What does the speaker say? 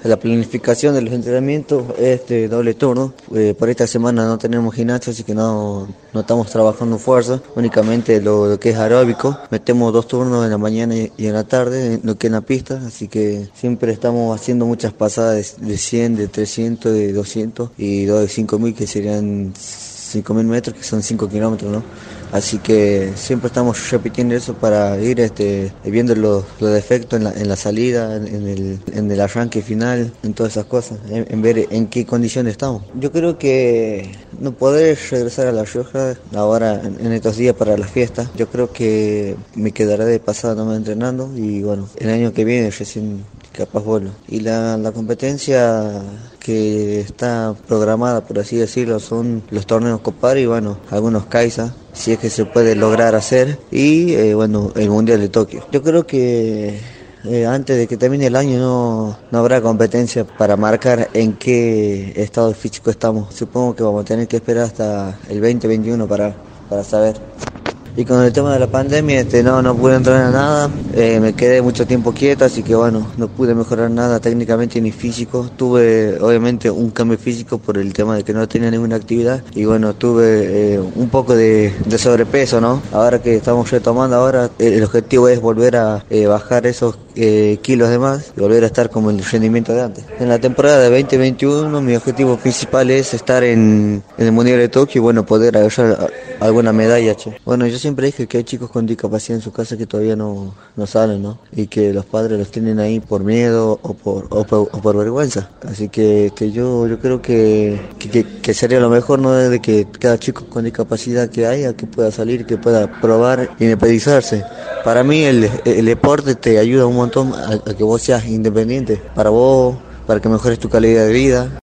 La planificación de los entrenamientos es de doble turno. Por esta semana no tenemos gimnasio, así que no estamos trabajando fuerza, únicamente lo que es aeróbico. Metemos 2 turnos en la mañana y en la tarde, en lo que es en la pista, así que siempre estamos haciendo muchas pasadas de 100, de 300, de 200 y dos de 5000, que serían 5000 metros, que son 5 kilómetros, ¿no? Así que siempre estamos repitiendo eso para ir viendo los defectos en la salida, en el arranque final, en todas esas cosas, en ver en qué condiciones estamos. Yo creo que no poder regresar a La Rioja ahora en estos días para las fiestas. Yo creo que me quedaré de pasada nomás entrenando y bueno, el año que viene recién capaz vuelo. Y la competencia que está programada, por así decirlo, son los torneos Copar y bueno, algunos Kaisa, si es que se puede lograr hacer, y bueno, el Mundial de Tokio. Yo creo que antes de que termine el año no habrá competencia para marcar en qué estado físico estamos. Supongo que vamos a tener que esperar hasta el 2021 para saber. Y con el tema de la pandemia, no pude entrenar nada, me quedé mucho tiempo quieto, así que bueno, no pude mejorar nada técnicamente ni físico. Tuve obviamente un cambio físico por el tema de que no tenía ninguna actividad y bueno, tuve un poco de sobrepeso, ¿no? Ahora que estamos retomando ahora, el objetivo es volver a bajar esos kilos de más y volver a estar como el rendimiento de antes. En la temporada de 2021 mi objetivo principal es estar en el Mundial de Tokio y bueno, poder agarrar alguna medalla, che. Bueno, yo siempre dije que hay chicos con discapacidad en su casa que todavía no salen, ¿no? Y que los padres los tienen ahí por miedo o por vergüenza. Así que yo creo que sería lo mejor, ¿no? De que cada chico con discapacidad que haya, que pueda salir, que pueda probar, independizarse. Para mí el deporte te ayuda un montón a que vos seas independiente, para vos, para que mejores tu calidad de vida.